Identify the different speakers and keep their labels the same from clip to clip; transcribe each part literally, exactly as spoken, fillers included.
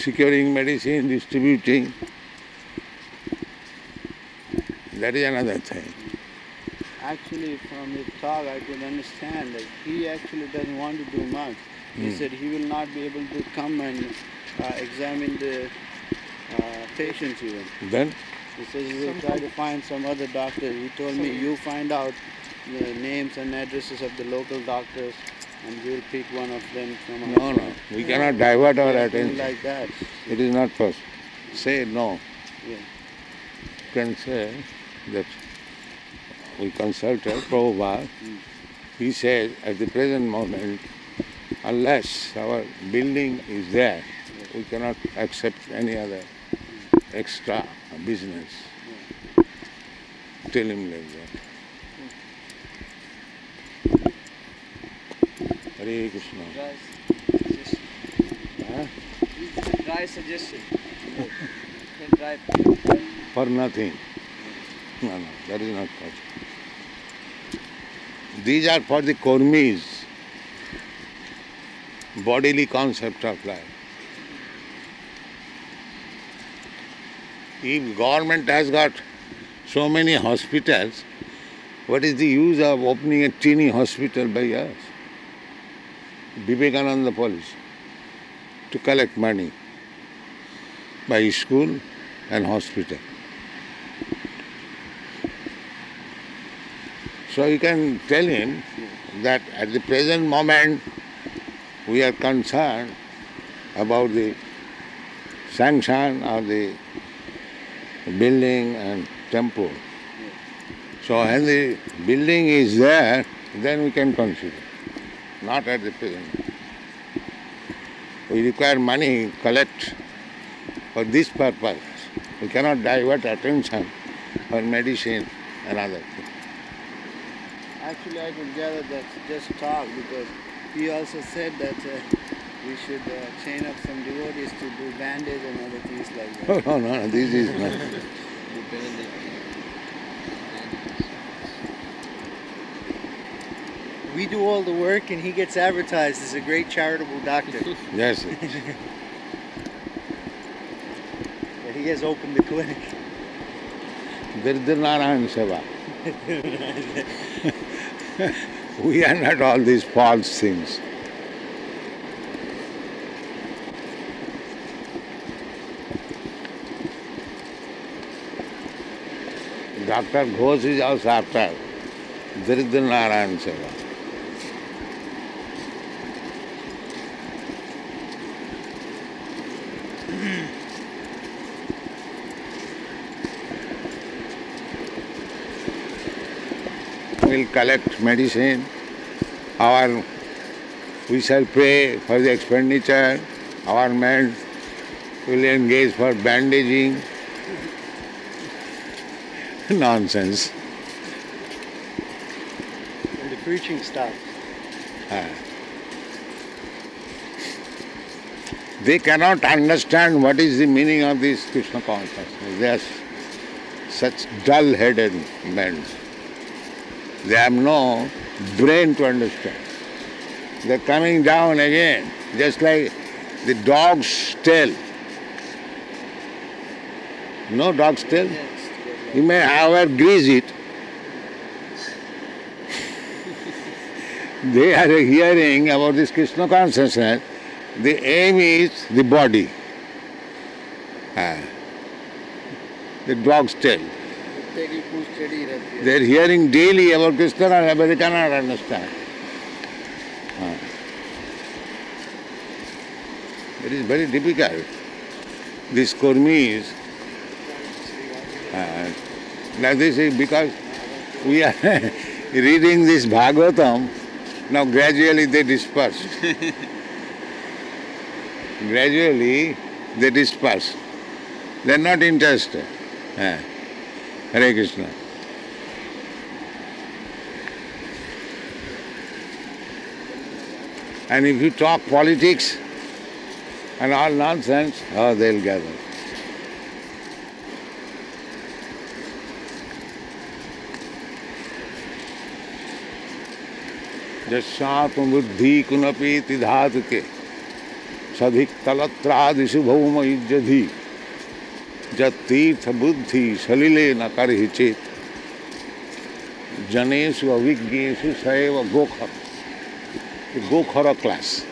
Speaker 1: securing medicine, distributing. That is another thing.
Speaker 2: Actually, from his talk, I could understand that he actually doesn't want to do much. He
Speaker 1: Hmm.
Speaker 2: said he will not be able to come and uh, examine the uh, patients even.
Speaker 1: Then
Speaker 2: He said he will try to find some other doctor. He told me, you find out the names and addresses of the local doctors and we'll pick one of them from our
Speaker 1: no, no, we cannot divert our
Speaker 2: They're doing
Speaker 1: attention.
Speaker 2: like that.
Speaker 1: It is not possible. Say no.
Speaker 2: Yeah.
Speaker 1: You can say that we consulted Prabhupada.
Speaker 2: Mm.
Speaker 1: He said at the present moment, unless our building is there, we cannot accept any other extra business. Tell him like that. Hare Krishna.
Speaker 3: Dry suggestion.
Speaker 1: Huh?
Speaker 3: This is a dry suggestion. Can try.
Speaker 1: For nothing. No, no, that is not possible. These are for the Kurmis, bodily concept of life. If government has got so many hospitals, what is the use of opening a teeny hospital by us? Vivekananda policy, to collect money by school and hospital. So you can tell him that at the present moment we are concerned about the sanction of the building and temple. So when the building is there, then we can consider. Not at the present. We require money, collect for this purpose. We cannot divert attention for medicine and other things.
Speaker 2: Actually, I could gather that's just talk because he also said that uh, we should uh, chain up some devotees to do bandage and other things like that.
Speaker 1: No, no, no, this is not.
Speaker 4: We do all the work and he gets advertised as a great charitable doctor.
Speaker 1: Yes.
Speaker 4: That he has opened the clinic.
Speaker 1: Daridra Narayan Seva. We are not all these false things. Doctor Ghosh is also after Daridra Narayan Seva. We'll collect medicine, our, we shall pay for the expenditure, our men will engage for bandaging. Nonsense.
Speaker 4: And the preaching stops.
Speaker 1: Ah. They cannot understand what is the meaning of this Krishna consciousness. They are such dull-headed men. They have no brain to understand. They are coming down again, just like the dog's tail. No dog's tail? You may however grease it. They are hearing about this Krishna consciousness. The aim is the body. Ah. The dog's tail. They are hearing daily about Krishna consciousness, but they cannot understand. Ah. It is very difficult. These Kurmis, uh, now this is because we are reading this Bhagavatam, now gradually they disperse. Gradually they disperse. They are not interested. Uh, Hare Krishna. And if you talk politics and all nonsense, oh, they'll gather. Jashatma buddhi kunapi tidhatuke सधिक तलत्रादिशु भौम युजधि जतीर्थ बुद्धि सलिले न कर चेत जनेषु अभिज्ञेषु सैव गोखर गोखर class.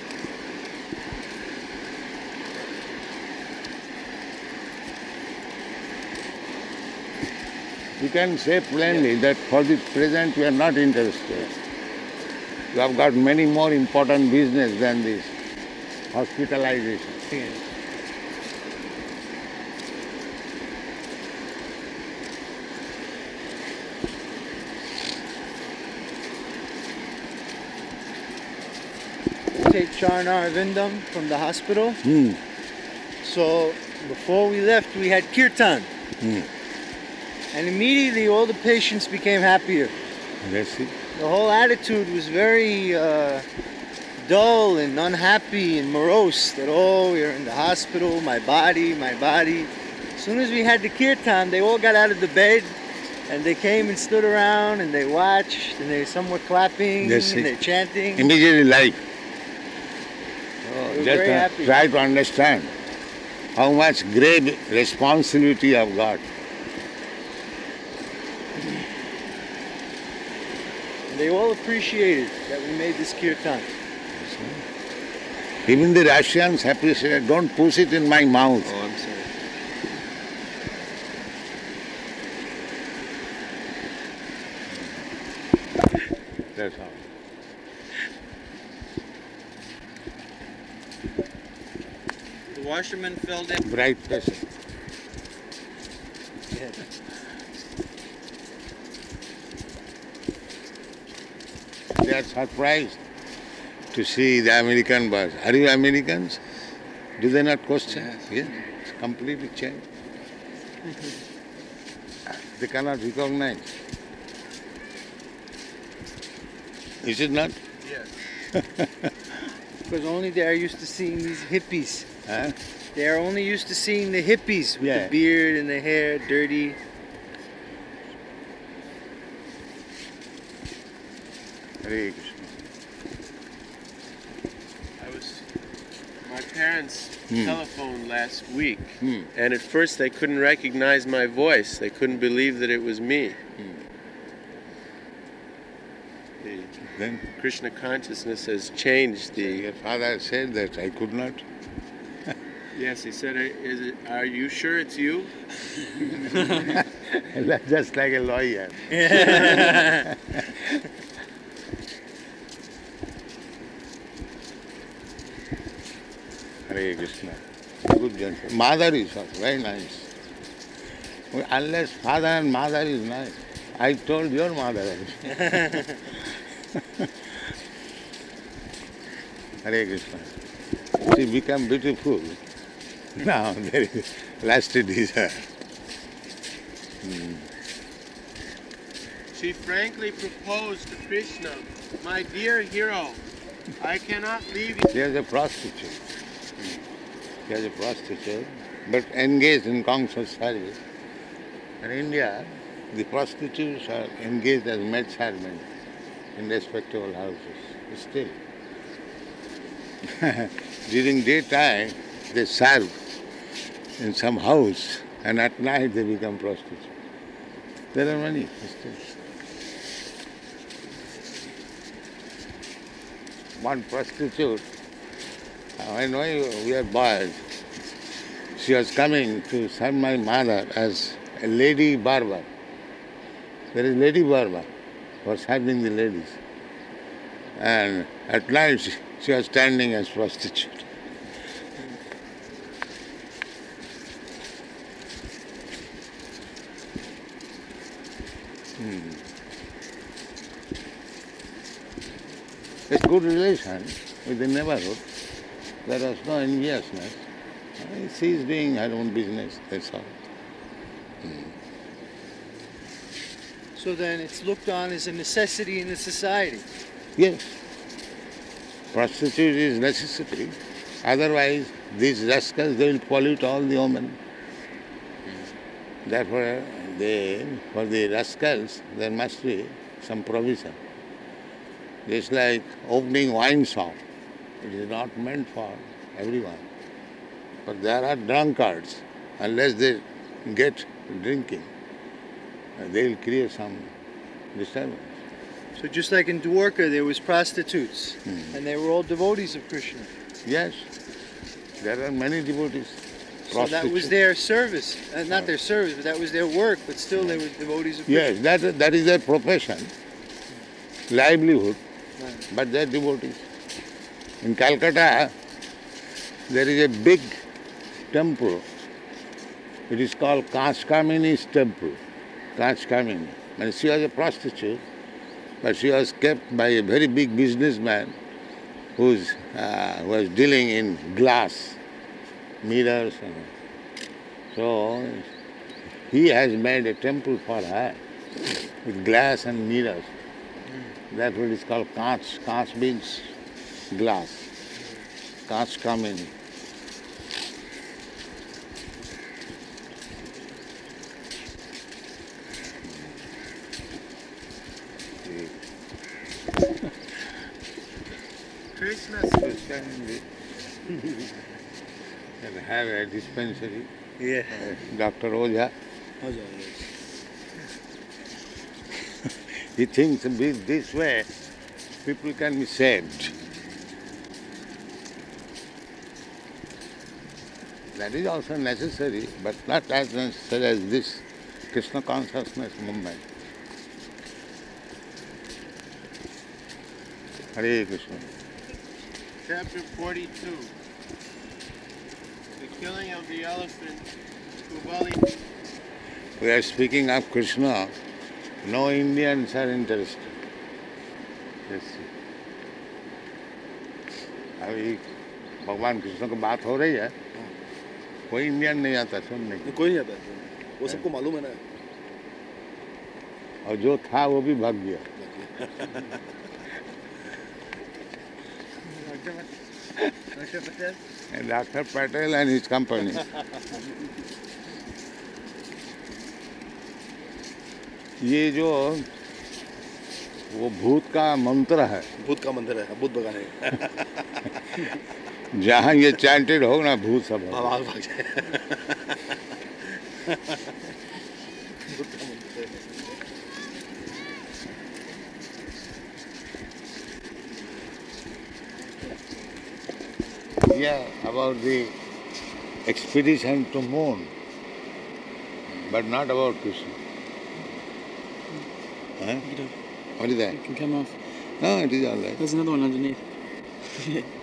Speaker 1: You can say plainly that for the present we are not interested. You have got many more important business than this hospitalization.
Speaker 4: Take Charnar Vindam from the hospital.
Speaker 1: Hmm.
Speaker 4: So before we left, we had kirtan.
Speaker 1: Hmm.
Speaker 4: And immediately all the patients became happier.
Speaker 1: That's it.
Speaker 4: The whole attitude was very uh, dull and unhappy and morose. That, oh, we're in the hospital, my body, my body. As soon as we had the kirtan, they all got out of the bed and they came and stood around and they watched and they some were clapping
Speaker 1: That's
Speaker 4: and
Speaker 1: it.
Speaker 4: they're chanting.
Speaker 1: Immediately like.
Speaker 4: They were
Speaker 1: Just
Speaker 4: very
Speaker 1: uh,
Speaker 4: happy.
Speaker 1: try to understand how much grave responsibility I've got.
Speaker 4: They all appreciated that we made this kirtan.
Speaker 1: Even the Russians appreciate. Don't push it in my mouth.
Speaker 3: Oh, I'm sorry.
Speaker 1: That's all.
Speaker 3: The washerman filled in.
Speaker 1: Bright person.
Speaker 4: Yeah.
Speaker 1: They are surprised to see the American bus. Are you Americans? Do they not question?
Speaker 3: Yes.
Speaker 1: Yes. It's completely changed. They cannot recognize. Is it not?
Speaker 3: Yes.
Speaker 4: Because only they are used to seeing these hippies.
Speaker 1: Huh?
Speaker 4: They are only used to seeing the hippies with
Speaker 1: Yeah.
Speaker 4: the beard and the hair dirty.
Speaker 1: Hare Krishna.
Speaker 3: I was. My parents
Speaker 1: Hmm.
Speaker 3: telephoned last week,
Speaker 1: Hmm.
Speaker 3: and at first they couldn't recognize my voice. They couldn't believe that it was me. The
Speaker 1: Then
Speaker 3: Krishna consciousness has changed the.
Speaker 1: your father said that I could not.
Speaker 3: Yes, he said, "Is it? Are you sure it's you?"
Speaker 1: Just like a lawyer. Hare Krishna. Good gentleman. Mother is also very nice. Well, unless father and mother is nice. I told your mother. Hare Krishna. She became beautiful. Now there is lasted is her.
Speaker 3: She frankly proposed to Krishna, "My dear hero, I cannot leave you."
Speaker 1: She is a prostitute. She is a prostitute, but engaged in conscious service. In India, the prostitutes are engaged as maid servant in respectable houses. Still, during daytime, they serve in some house, and at night they become prostitutes. There are many still. One prostitute, when we were boys, she was coming to serve my mother as a lady barber. There is lady barber for serving the ladies. And at night she, she was standing as prostitute. Hmm. It's good relation with the neighborhood. There was no enviousness. She is doing her own business, that's all.
Speaker 4: So then it's looked on as a necessity in the society.
Speaker 1: Yes. Prostitute is necessary. Otherwise, these rascals, they will pollute all the women. Therefore, they, for the rascals, there must be some provision. Just like opening wine shop. It is not meant for everyone. But there are drunkards. Unless they get drinking, they will create some disturbance.
Speaker 4: So just like in Dwarka, there was prostitutes,
Speaker 1: Hmm.
Speaker 4: and they were all devotees of Krishna.
Speaker 1: Yes, there are many devotees.
Speaker 4: So that was
Speaker 1: Prostitutes.
Speaker 4: their service, uh, not their service, but that was their work. But still, they were devotees of
Speaker 1: Yes, that, that is their profession, livelihood,
Speaker 4: Right.
Speaker 1: but they are devotees. In Calcutta, there is a big temple. It is called Kanchkamini's temple. Kanchkamini. And she was a prostitute, but she was kept by a very big businessman who's, uh, who was dealing in glass, mirrors. And so he has made a temple for her with glass and mirrors. That's what is called Kanch. Kanch means glass. Kanchkamini.
Speaker 3: Krishna.
Speaker 1: And have a dispensary.
Speaker 4: Yeah.
Speaker 1: Doctor Oja. He thinks this, this way people can be saved. That is also necessary, but not as necessary as this Krishna consciousness movement. Hare Krishna.
Speaker 3: Chapter forty-two. The killing of the elephant. Kubali.
Speaker 1: We are speaking of Krishna. No Indians are interested. Yes. अभी भगवान कृष्ण की बात हो रही है, कोई Indian नहीं आता सुनने की,
Speaker 5: कोई नहीं आता है, वो सबको मालूम है ना।
Speaker 1: और जो था वो भी भाग गया. And Doctor Patel and his company. ये जो वो भूत का मंत्र है,
Speaker 5: भूत का मंदिर है, भूत भगाने
Speaker 1: जहाँ ये चैंटेड हो ना भूत सब हो.
Speaker 5: भाग भाग जाए। भूत का मंदिर है।
Speaker 1: Yeah, about the expedition to moon, but not about Krishna. Huh? What is that?
Speaker 6: It can come off.
Speaker 1: No, it is all right.
Speaker 6: There's another one underneath.